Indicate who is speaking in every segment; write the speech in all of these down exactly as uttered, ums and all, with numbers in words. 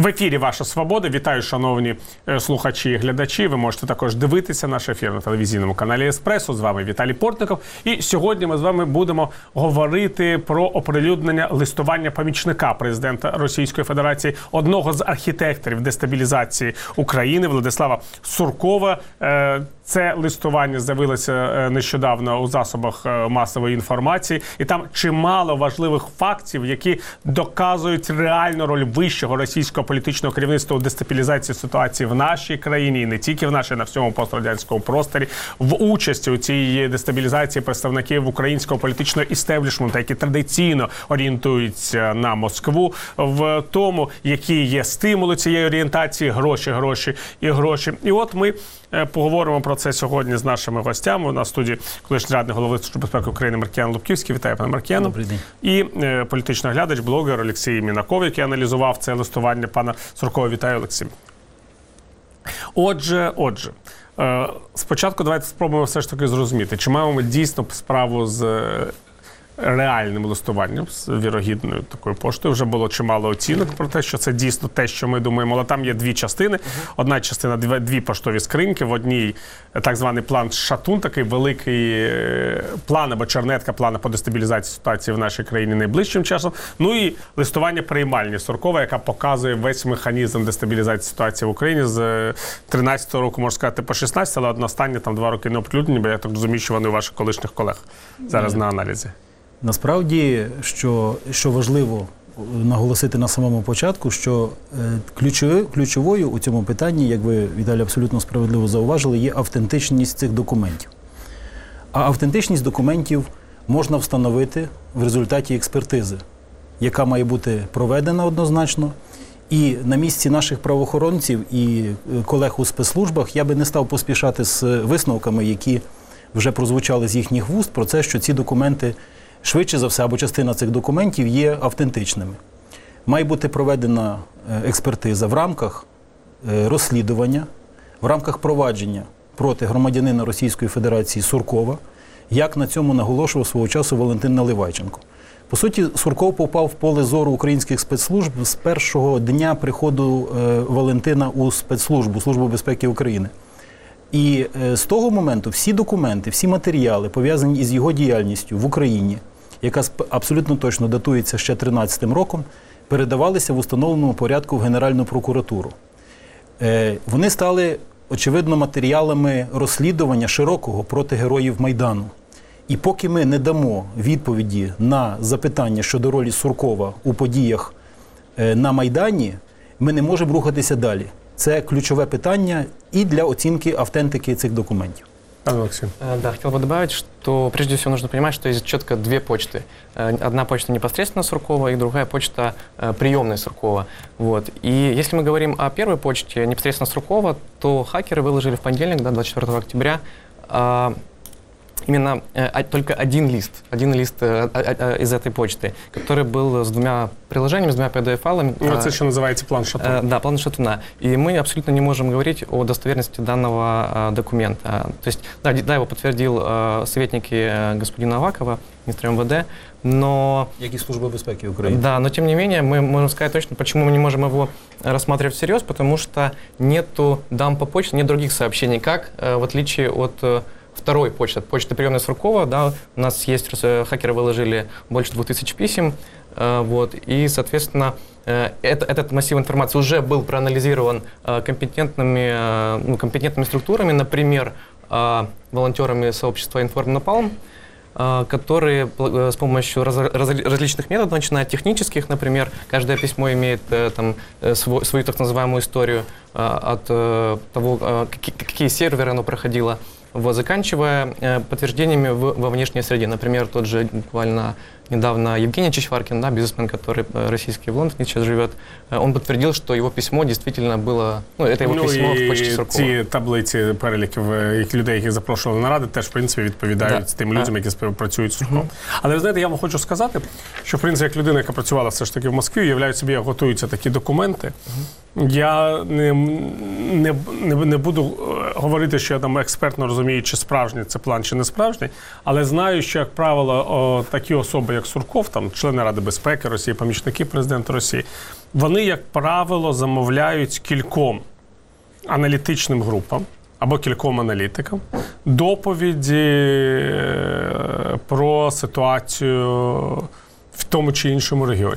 Speaker 1: В ефірі «Ваша свобода». Вітаю, шановні слухачі і глядачі. Ви можете також дивитися наш ефір на телевізійному каналі «Еспресо». З вами Віталій Портников. І сьогодні ми з вами будемо говорити про оприлюднення листування помічника президента Російської Федерації, одного з архітекторів дестабілізації України Владислава Суркова. Це листування з'явилося нещодавно у засобах масової інформації. І там чимало важливих фактів, які доказують реальну роль вищого російського політичного керівництва у дестабілізації ситуації в нашій країні, і не тільки в нашій, на всьому пострадянському просторі, в участі у цій дестабілізації представників українського політичного істеблішменту, які традиційно орієнтуються на Москву, в тому, які є стимули цієї орієнтації, гроші, гроші і гроші. І от ми поговоримо про це сьогодні з нашими гостями. У нас в студії колишній радник голови Служби безпеки України Маркіян Лубківський. Вітаю, пане Маркіяну.
Speaker 2: Добрий день.
Speaker 1: І е, політичний оглядач, блогер Олексій Мінаков, який аналізував це листування пана Суркова. Вітаю, Олексій. Отже, отже, е, спочатку давайте спробуємо все ж таки зрозуміти, чи маємо ми дійсно справу з е, реальним листуванням, з вірогідною такою поштою. Вже було чимало оцінок про те, що це дійсно те, що ми думаємо. Але там є дві частини. Одна частина – дві, дві поштові скриньки. В одній так званий план Шатун, такий великий план або чернетка плана по дестабілізації ситуації в нашій країні найближчим часом. Ну і листування приймальні Суркова, яка показує весь механізм дестабілізації ситуації в Україні з тринадцятого року, можна сказати, по шістнадцятий, але одностанні там два роки не оприлюднені, бо я так розумію, що вони у ваших колишніх колег зараз на аналізі.
Speaker 2: Насправді, що, що важливо наголосити на самому початку, що ключовою, ключовою у цьому питанні, як ви, Віталій, абсолютно справедливо зауважили, є автентичність цих документів. А автентичність документів можна встановити в результаті експертизи, яка має бути проведена однозначно. І на місці наших правоохоронців і колег у спецслужбах я би не став поспішати з висновками, які вже прозвучали з їхніх вуст, про те, що ці документи швидше за все, або частина цих документів є автентичними. Має бути проведена експертиза в рамках розслідування, в рамках провадження проти громадянина Російської Федерації Суркова, як на цьому наголошував свого часу Валентин Наливайченко. По суті, Сурков попав в поле зору українських спецслужб з першого дня приходу Валентина у спецслужбу, Службу безпеки України. І з того моменту всі документи, всі матеріали, пов'язані із його діяльністю в Україні, яка абсолютно точно датується ще тринадцятим роком, передавалися в установленому порядку в Генеральну прокуратуру. Вони стали, очевидно, матеріалами розслідування широкого проти героїв Майдану. І поки ми не дамо відповіді на запитання щодо ролі Суркова у подіях на Майдані, ми не можемо рухатися далі. Це ключевое питание и для оценки автентики этих документов.
Speaker 1: Алексей.
Speaker 3: Да, хотел бы добавить, что прежде всего нужно понимать, что есть четко две почты. Одна почта непосредственно Суркова и другая почта приемная Суркова. Вот. И если мы говорим о первой почте непосредственно Суркова, то хакеры выложили в понедельник, да, двадцать четвёртого октября, именно а, только один лист, один лист а, а, из этой почты, который был с двумя приложениями, с двумя пи ди эф-файлами.
Speaker 1: Ну, это еще называется план Шатуна.
Speaker 3: Да, план Шатуна. И мы абсолютно не можем говорить о достоверности данного а, документа. То есть, да, да, его подтвердил а, советники а, господина Авакова, министра эм вэ дэ, но...
Speaker 2: Как и Служба безпеки Украины.
Speaker 3: Да, но тем не менее, мы можем сказать точно, почему мы не можем его рассматривать всерьез, потому что нету дампа почты, нет других сообщений, как, в отличие от второй почты, почты приемной Суркова, да, у нас есть, хакеры выложили больше двух тысяч писем, вот, и, соответственно, это, этот массив информации уже был проанализирован компетентными, ну, компетентными структурами, например, волонтерами сообщества «Информнапалм», которые с помощью раз, раз, различных методов, начиная от технических, например, каждое письмо имеет там, свой, свою так называемую историю от того, какие серверы оно проходило, вот, заканчивая э, подтверждениями в, во внешней среде. Например, тот же буквально недавно Евгений Чичваркин, да, бизнесмен, который э, российский в Лондоне сейчас живет, э, он подтвердил, что его письмо действительно было, ну, это его
Speaker 1: ну,
Speaker 3: письмо в почті Суркова.
Speaker 1: Ці таблиці переліків людей, яких запрошували на ради, теж, в принципі, відповідають
Speaker 3: да.
Speaker 1: тим людям, які співпрацюють з Сурковим. Uh-huh. Але, ви знаєте, я вам хочу сказати, що, в принципі, як людина, яка працювала все ж таки в Москві, уявляю собі, як готуються такі документи. Uh-huh. Я не, не, не, не буду говорити, що я там експертно розумію, чи справжній це план, чи не справжній, але знаю, що, як правило, о, такі особи, як Сурков, там, члени Ради безпеки Росії, помічники президента Росії, вони, як правило, замовляють кільком аналітичним групам або кільком аналітикам доповіді про ситуацію в тому чи іншому регіоні.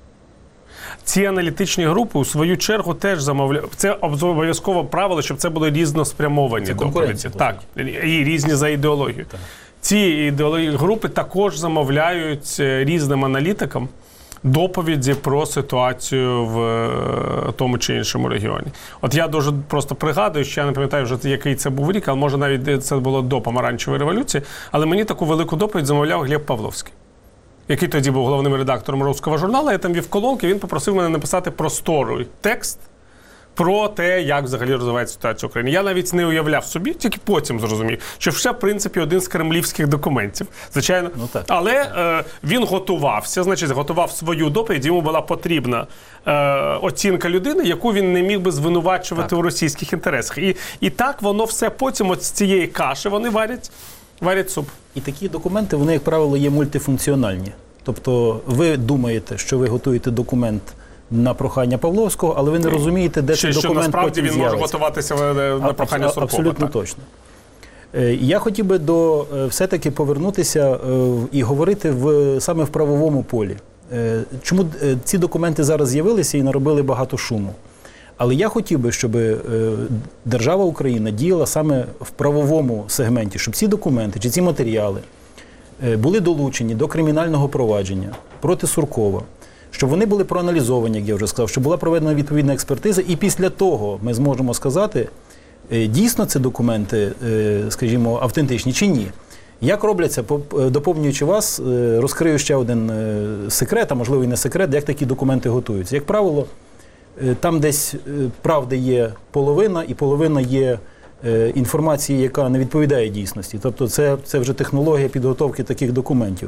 Speaker 1: Ці аналітичні групи, у свою чергу, теж замовляють. Це обов'язкове правило, щоб це були різноспрямовані
Speaker 2: це
Speaker 1: доповіді. Так, і різні за ідеологією. Так. Ці ідеологічні групи також замовляють різним аналітикам доповіді про ситуацію в тому чи іншому регіоні. От я дуже просто пригадую, що я не пам'ятаю вже, який це був рік, але може навіть це було до Помаранчевої революції, але мені таку велику доповідь замовляв Глеб Павловський, який тоді був головним редактором «Руського журналу». Я там вів колонки, він попросив мене написати просторий текст про те, як взагалі розвивається ситуація в Україні. Я навіть не уявляв собі, тільки потім зрозумів, що все, в принципі, один з кремлівських документів. Звичайно. Ну, так. Але е, він готувався, значить, готував свою доповідь, йому була потрібна е, оцінка людини, яку він не міг би звинувачувати так. у російських інтересах. І, і так воно все потім, от з цієї каші, вони варять, варять суп.
Speaker 2: І такі документи, вони, як правило, є мультифункціональні. Тобто ви думаєте, що ви готуєте документ на прохання Павловського, але ви не розумієте, де цей документ потім з'явиться.
Speaker 1: Що насправді він може готуватися на прохання Суркова.
Speaker 2: Абсолютно так. Точно. Я хотів би до все-таки повернутися і говорити в, саме в правовому полі. Чому ці документи зараз з'явилися і наробили багато шуму? Але я хотів би, щоб держава Україна діяла саме в правовому сегменті, щоб ці документи чи ці матеріали були долучені до кримінального провадження проти Суркова, щоб вони були проаналізовані, як я вже сказав, щоб була проведена відповідна експертиза, і після того ми зможемо сказати, дійсно це документи, скажімо, автентичні чи ні. Як робляться, доповнюючи вас, розкрию ще один секрет, а можливо і не секрет, як такі документи готуються. Як правило, там десь правди є половина, і половина є інформації, яка не відповідає дійсності. Тобто це, це вже технологія підготовки таких документів.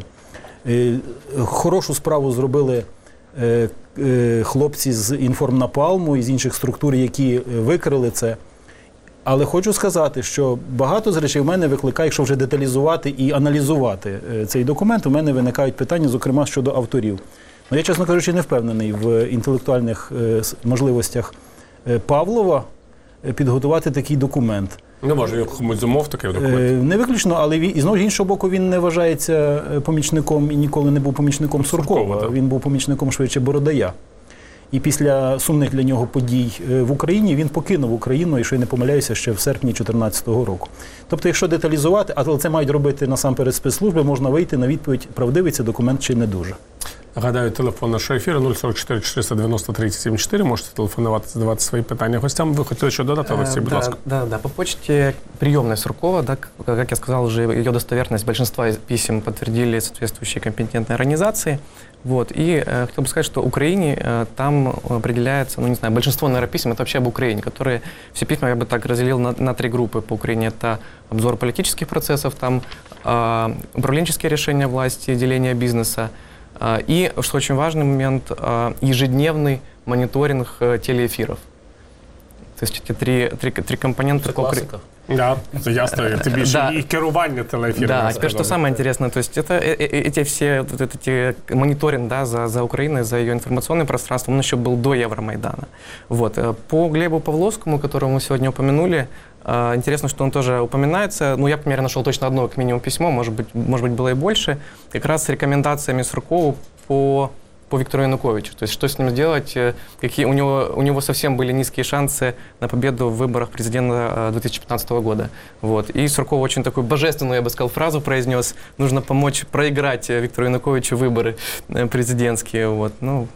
Speaker 2: Хорошу справу зробили хлопці з Інформнапалму і з інших структур, які викрили це. Але хочу сказати, що багато з речей в мене викликає, якщо вже деталізувати і аналізувати цей документ, у мене виникають питання, зокрема, щодо авторів. Ну, я, чесно кажучи, не впевнений в інтелектуальних можливостях Павлова підготувати такий документ.
Speaker 1: Не може комусь замов такий документ.
Speaker 2: Не виключно, але він, і знову ж іншого боку, він не вважається помічником і ніколи не був помічником Суркова. Суркова він був помічником швидше Бородая. І після сумних для нього подій в Україні він покинув Україну, якщо я не помиляюся, ще в серпні дві тисячі чотирнадцятого року. Тобто, якщо деталізувати, але це мають робити насамперед спецслужби, можна вийти на відповідь, правдивий це документ чи не дуже.
Speaker 1: Нагадаю, телефон нашого ефіру нуль сорок чотири чотириста дев'яносто тридцять сімдесят чотири. Можете телефонувати, задавати свої питання гостям. Ви хотіли що додати, Олексій, будь ласка?
Speaker 3: Да, да, по почте приемной Суркова, да, как я сказал, уже ее достоверность, большинство писем подтвердили соответствующие компетентные организации. Вот. И э, хотел бы сказать, что Украине э, там определяется, ну не знаю, большинство, наверное, писем, это вообще об Украине, которые, все письма я бы так разделил на, на три группы по Украине. Это обзор политических процессов, там э, управленческие решения власти, деление бизнеса. И, что очень важный момент, ежедневный мониторинг телеэфиров. То есть эти три, три, три компонента.
Speaker 2: Это классика.
Speaker 1: Да, ясно. Тобі ще і керування телеефіром.
Speaker 3: Да, теперь что самое интересное, то есть это эти все вот эти мониторинг, да, за, за Украиной, за ее информационным пространством, он еще был до Евромайдана. Вот. По Глебу Павловскому, которого мы сегодня упомянули, интересно, что он тоже упоминается. Ну, я, по мере, нашел точно одно, как минимум, письмо, может быть, может быть, было и больше, как раз с рекомендациями Суркову по, по Виктору Януковичу. То есть, что с ним сделать, какие у него, у него совсем были низкие шансы на победу в выборах президента две тысячи пятнадцатого года. Вот. И Сурков очень такую божественную, я бы сказал, фразу произнес: нужно помочь проиграть Виктору Януковичу выборы президентские. Вот. Ну,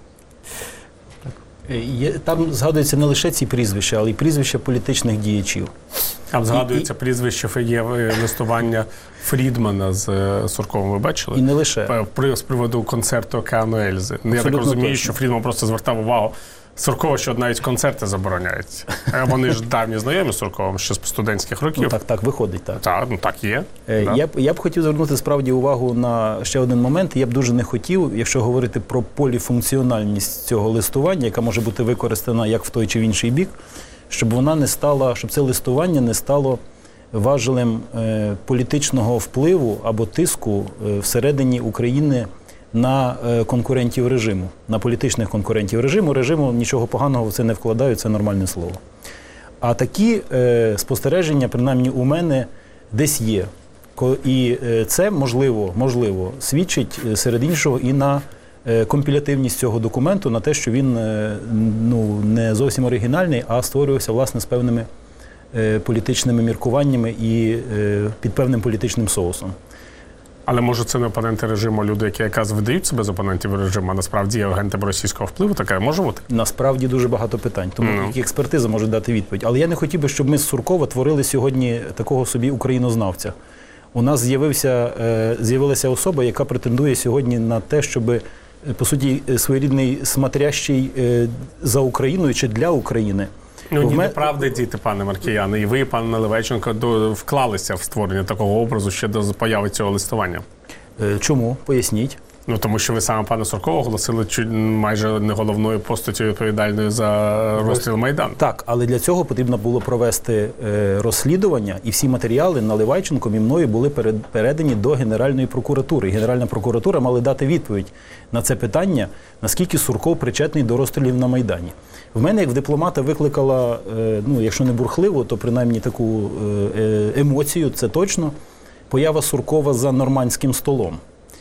Speaker 2: там згадуються не лише ці прізвища, але й прізвища політичних діячів.
Speaker 1: Там згадується і, прізвище, є листування Фрідмана з Сурковим, ви бачили?
Speaker 2: І не лише.
Speaker 1: При, з приводу концерту «Океану Ельзи». Абсолютно Я так розумію, точно. Що Фрідман просто звертав увагу Суркова, що навіть концерти забороняють. Вони ж давні знайомі з Сурковим, ще з студентських років.
Speaker 2: Ну, так, так, виходить, так.
Speaker 1: Так, ну так є.
Speaker 2: Е,
Speaker 1: да.
Speaker 2: я, б, я б хотів звернути справді увагу на ще один момент. Я б дуже не хотів, якщо говорити про поліфункціональність цього листування, яка може бути використана як в той чи в інший бік, щоб вона не стала, щоб це листування не стало важелем е, політичного впливу або тиску е, всередині України на е, конкурентів режиму, на політичних конкурентів режиму. Режиму нічого поганого в це не вкладаю, це нормальне слово. А такі е, спостереження, принаймні у мене, десь є. І це, можливо, можливо, свідчить, серед іншого, і на компілятивність цього документу, на те, що він ну, не зовсім оригінальний, а створювався, власне, з певними політичними міркуваннями і під певним політичним соусом.
Speaker 1: Але може це не опоненти режиму, люди, які якраз видають себе з опонентів режиму, а насправді є агентами російського впливу, таке може бути? Насправді дуже багато питань, тому
Speaker 2: no. які експертиза може дати відповідь. Але я не хотів би, щоб ми з Суркова творили сьогодні такого собі українознавця. У нас з'явився, з'явилася особа, яка претендує сьогодні на те, щоб, по суті, своєрідний смотрящий за Україною чи для України.
Speaker 1: Ну, ні, мене... правда, діти, пане Маркіяне, і ви, пан Наливайченко, вклалися в створення такого образу ще до появи цього листування.
Speaker 2: Чому? Поясніть.
Speaker 1: Ну, тому що ви саме пана Суркова оголосили майже не головною постаттю відповідальною за розстріл Майдану.
Speaker 2: Так, але для цього потрібно було провести е, розслідування, і всі матеріали Наливайченком і мною були перед, передані до Генеральної прокуратури. І Генеральна прокуратура мала дати відповідь на це питання, наскільки Сурков причетний до розстрілів на Майдані. В мене, як в дипломата, викликала, е, ну, якщо не бурхливо, то принаймні таку е, емоцію, це точно, поява Суркова за нормандським столом.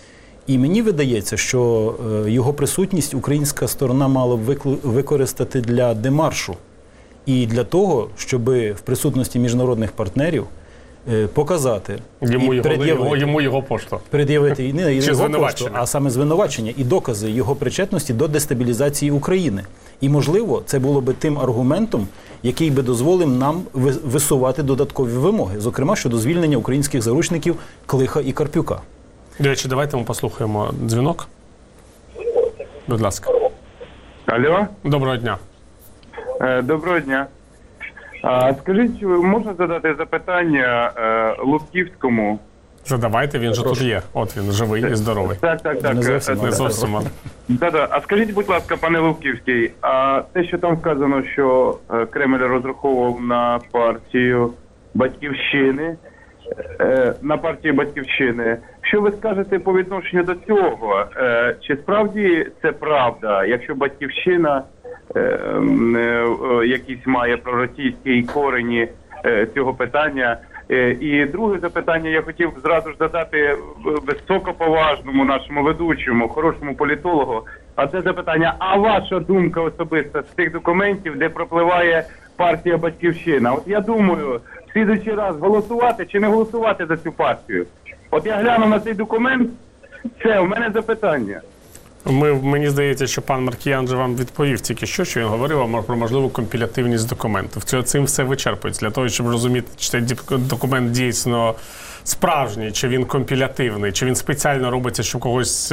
Speaker 2: І мені видається, що його присутність українська сторона мала б використати для демаршу і для того, щоб в присутності міжнародних партнерів показати
Speaker 1: йому, і його, його, йому його пошту.
Speaker 2: Пред'явити не
Speaker 1: його звинувачення,
Speaker 2: пошту, а саме звинувачення і докази його причетності до дестабілізації України. І, можливо, це було би тим аргументом, який би дозволив нам висувати додаткові вимоги, зокрема щодо звільнення українських заручників Клиха і Карпюка.
Speaker 1: До речі, давайте ми послухаємо дзвінок. Будь ласка.
Speaker 4: Алло.
Speaker 1: Доброго дня.
Speaker 4: Е, доброго дня. А, скажіть, можна задати запитання е, Лубківському?
Speaker 1: Задавайте, він же тут є. От він, живий і здоровий.
Speaker 4: Так, так, так.
Speaker 2: Не зовсім.
Speaker 1: Не зовсім.
Speaker 4: Да-да. А скажіть, будь ласка, пане Лубківський, а те, що там вказано, що Кремль розраховував на партію Батьківщини, на партії Батьківщини. Що ви скажете по відношенню до цього? Чи справді це правда, якщо Батьківщина якісь має проросійські корені цього питання? І друге запитання я хотів зразу ж задати високоповажному нашому ведучому, хорошому політологу. А це запитання, а ваша думка особиста з тих документів, де пропливає партія Батьківщина? От я думаю, в слідуючий раз голосувати чи не голосувати за цю партію? От я глянув на цей документ, це, у мене запитання.
Speaker 1: Ми, мені здається, що пан Маркіян же вам відповів тільки що, що він говорив про можливу компілятивність документу. Цим все вичерпується. Для того, щоб розуміти, чи цей документ дійсно справжній, чи він компілятивний, чи він спеціально робиться, щоб когось,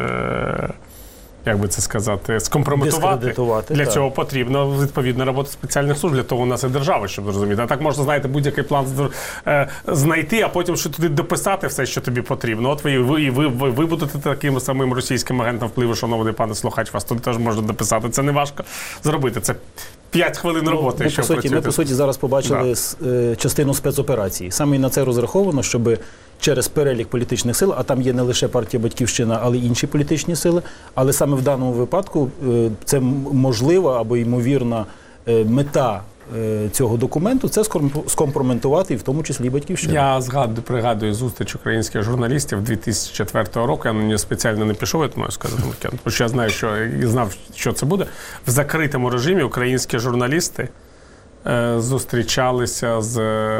Speaker 1: е- як би це сказати, скомпрометувати. Для так. цього потрібно відповідна робота спеціальних служб. Для того у нас і держава, щоб зрозуміти. А так можна, знаєте, будь-який план е, знайти, а потім ще туди дописати все, що тобі потрібно. От ви і ви, ви, ви, ви будете таким самим російським агентом впливу, шановний пане слухач, вас тут теж можна дописати. Це не важко зробити. Це п'ять хвилин роботи,
Speaker 2: ну,
Speaker 1: якщо
Speaker 2: по суті, Ми, по суті, зараз побачили да. е, частину спецоперації. Саме і на це розраховано, щоб через перелік політичних сил, а там є не лише партія Батьківщина, але й інші політичні сили, але саме в даному випадку е, це можлива або ймовірна е, мета е, цього документу – це скомпрометувати, і в тому числі Батьківщину.
Speaker 1: Я згадую, пригадую зустріч українських журналістів дві тисячі четвертого року. Я на нього спеціально не пішов, я маю сказати, тому що я знаю, що я знав, що це буде. В закритому режимі українські журналісти е, зустрічалися з е,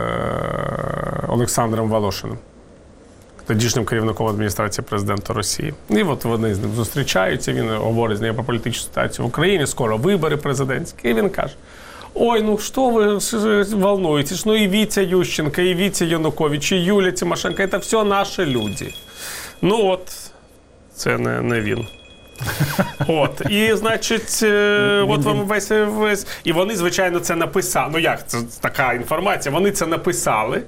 Speaker 1: Олександром Волошиним, тодішнім керівником адміністрації президента Росії. І от вони з ним зустрічаються, він говорить з ним про політичну ситуацію в Україні, скоро вибори президентські, і він каже: ой, ну що ви волнуєтесь, ну і Вітя Ющенко, і Вітя Янукович, і Юлія Тимошенко, це все наші люди. Ну от, це не, не він. От, і, значить, от вам весь, весь... І вони, звичайно, це написали. Ну як, це така інформація, вони це написали,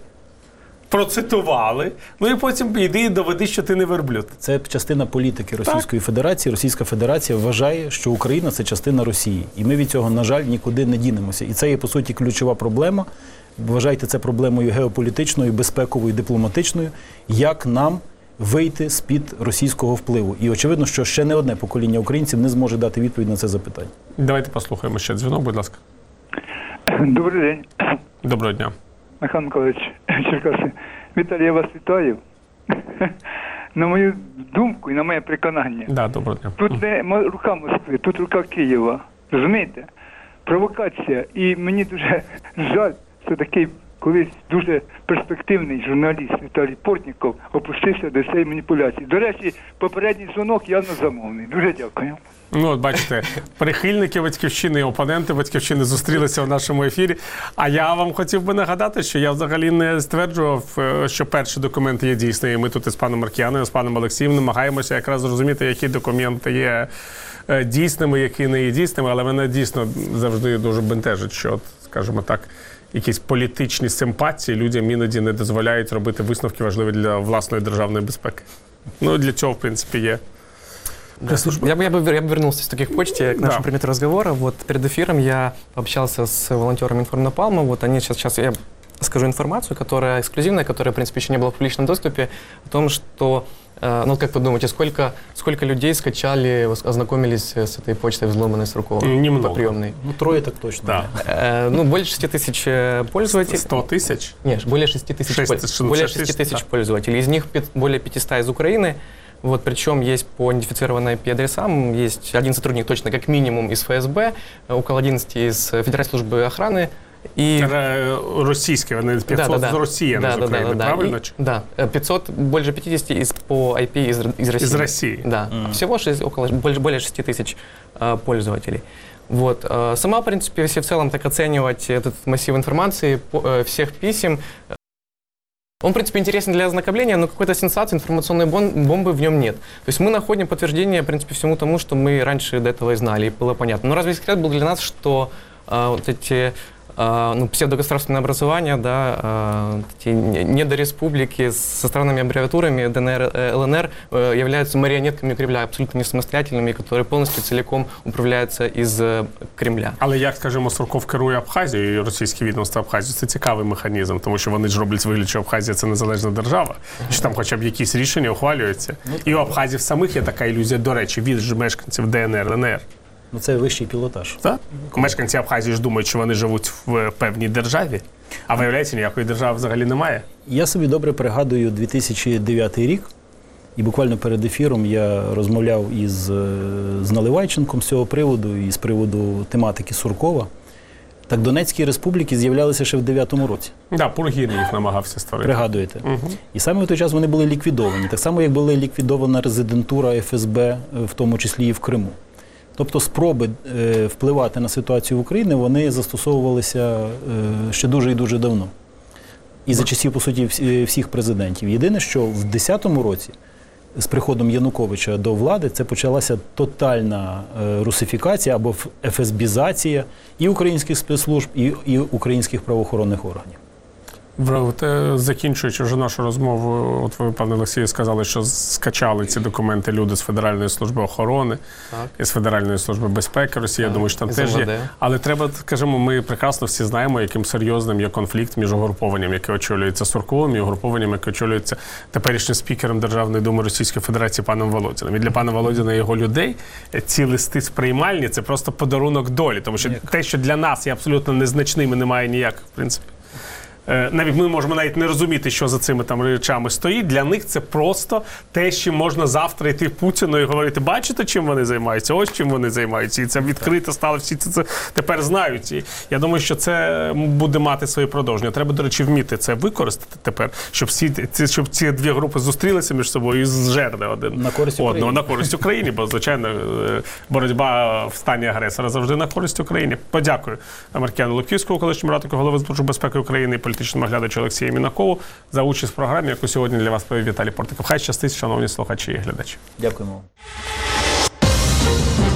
Speaker 1: процитували, ну і потім йди і доведи, що ти не верблюд.
Speaker 2: Це частина політики Російської так. Федерації. Російська Федерація вважає, що Україна – це частина Росії. І ми від цього, на жаль, нікуди не дінемося. І це є, по суті, ключова проблема. Вважайте це проблемою геополітичною, безпековою, дипломатичною. Як нам вийти з-під російського впливу. І очевидно, що ще не одне покоління українців не зможе дати відповідь на це запитання.
Speaker 1: Давайте послухаємо ще дзвінок, будь ласка.
Speaker 5: Добрий день,
Speaker 1: Доброго дня.
Speaker 5: Михайло Миколаївич, Черкаси. Віталій, я вас вітаю. На мою думку і на моє переконання,
Speaker 1: Да, доброго дня.
Speaker 5: тут не мо- рука Москви, тут рука Києва. Розумієте? Провокація. І мені дуже жаль, що такий колись дуже перспективний журналіст Віталій Портніков опустився до цієї маніпуляції. До речі, попередній дзвонок явно замовний. Дуже дякую.
Speaker 1: Ну, от бачите, прихильники Батьківщини і опоненти Батьківщини зустрілися в нашому ефірі. А я вам хотів би нагадати, що я взагалі не стверджував, е, що перший документ є дійсний. І ми тут із паном Маркіяном, з паном Олексієм намагаємося якраз зрозуміти, які документи є е, дійсними, які не є дійсними. Але мене дійсно завжди дуже бентежить, що, от, скажімо так, якісь політичні симпатії людям іноді не дозволяють робити висновки важливі для власної державної безпеки. Ну, для цього, в принципі, є.
Speaker 3: Да. Я бы, я, бы, я бы вернулся все-таки к почте, к нашему
Speaker 1: Да.
Speaker 3: предмету разговора. Вот перед эфиром я общался с волонтерами Информнапалма. Вот они сейчас, сейчас я скажу информацию, которая эксклюзивная, которая, в принципе, еще не была в публичном доступе, о том, что, э, ну, как вы думаете, сколько, сколько людей скачали, ознакомились с этой почтой взломанной Суркова?
Speaker 1: Немного.
Speaker 3: По приемной.
Speaker 2: Ну, троє так точно.
Speaker 1: Да.
Speaker 3: Э, ну, более шести тысяч э, пользователей.
Speaker 1: сто тисяч?
Speaker 3: Нет, более шести тысяч,
Speaker 1: Шесть-
Speaker 3: польз-
Speaker 1: шестьдесят
Speaker 3: более
Speaker 1: тысяч,
Speaker 3: шести тысяч
Speaker 1: да.
Speaker 3: пользователей. Из них пят- более пятисот из Украины. Вот, причем есть по идентифицированным ай пи-адресам, есть один сотрудник точно как минимум из эф эс бэ, около одиннадцати из Федеральной службы охраны. И...
Speaker 1: Р- Російські, вони п'ятсот з Росії, а не з України, правильно?
Speaker 3: И, да, э, пятьсот, больше пятидесяти из, по ай пи из, из России.
Speaker 1: Из России.
Speaker 3: Да,
Speaker 2: Мгм.
Speaker 3: всего шесть- около, больше, более шести тысяч э, пользователей. Вот. э, Сама, в принципе, если в целом так оценивать этот массив информации, по- э, всех писем, он, в принципе, интересен для ознакомления, но какой-то сенсации, информационной бом- бомбы в нем нет. То есть мы находим подтверждение, в принципе, всему тому, что мы раньше до этого и знали, и было понятно. Но разве секрет был для нас, что а, вот эти а, ну, псевдогосударственное образование, да, а, эти не- недореспублики со странными аббревиатурами ДНР, э, ЛНР э, являются марионетками Кремля, абсолютно не самостоятельными, которые полностью целиком управляются из э, Кремля.
Speaker 1: Але як, скажімо, Сурков керує Абхазією і російське відомство Абхазії, це цікавий механізм, тому що вони ж роблять вигляд, що Абхазія – це незалежна держава, що там хоча б якісь рішення ухвалюються. І у абхазів самих є така ілюзія, до речі, від ж мешканців ДНР, ЛНР.
Speaker 2: Ну, це вищий пілотаж.
Speaker 1: Так? Мешканці Абхазії ж думають, що вони живуть в певній державі, а виявляється, ніякої держави взагалі немає.
Speaker 2: Я собі добре пригадую дві тисячі дев'ятий рік, і буквально перед ефіром я розмовляв із е, з Наливайченком з цього приводу, і з приводу тематики Суркова. Так Донецькі республіки з'являлися ще в дев'ятому році.
Speaker 1: Да, Пургін їх намагався створити.
Speaker 2: Пригадуєте?
Speaker 1: Угу.
Speaker 2: І саме в той час вони були ліквідовані. Так само, як була ліквідована резидентура еф ес бэ, е, в тому числі і в Криму. Тобто спроби е, впливати на ситуацію в Україні, вони застосовувалися е, ще дуже і дуже давно. І за часів, по суті, всі- всіх президентів. Єдине, що в десятому році з приходом Януковича до влади це почалася тотальна е, русифікація або ф- ефесбізація і українських спецслужб, і, і українських правоохоронних органів.
Speaker 1: От, е, закінчуючи вже нашу розмову, от ви, пане Олексію, сказали, що скачали ці документи люди з Федеральної служби охорони,
Speaker 3: Так.
Speaker 1: і з Федеральної служби безпеки Росії. Я
Speaker 3: Так,
Speaker 1: думаю, що там
Speaker 3: із
Speaker 1: теж
Speaker 3: ем ве де.
Speaker 1: є. Але треба, скажімо, ми прекрасно всі знаємо, яким серйозним є конфлікт між угрупованням, яке очолюється Сурковим, і угрупованням, яке очолюється теперішнім спікером Державної думи Російської Федерації паном Володіним. І для пана Володіна і його людей ці листи сприймальні – це просто подарунок долі. Тому що те, що для нас є абсолютно незначним і немає ніяких, в принципі, Е, навіть ми можемо навіть не розуміти, що за цими там речами стоїть. Для них це просто те, що можна завтра йти Путіну і говорити, бачите, чим вони займаються, ось чим вони займаються. І це відкрито стало, всі це, це тепер знають. І я думаю, що це буде мати своє продовження. Треба, до речі, вміти це використати тепер, щоб всі ці, щоб ці дві групи зустрілися між собою і зжерли один
Speaker 2: На користь
Speaker 1: одного.
Speaker 2: України.
Speaker 1: На користь Україні, бо, звичайно, е, боротьба в стані агресора завжди на користь Україні. Подякую Маркіяну Луківському, колишньому раднику голови Служби безпеки України і політичному оглядачу Олексію Мінакову за участь в програмі, яку сьогодні для вас провів Віталій Портников. Хай щастить, шановні слухачі і глядачі.
Speaker 2: Дякуємо.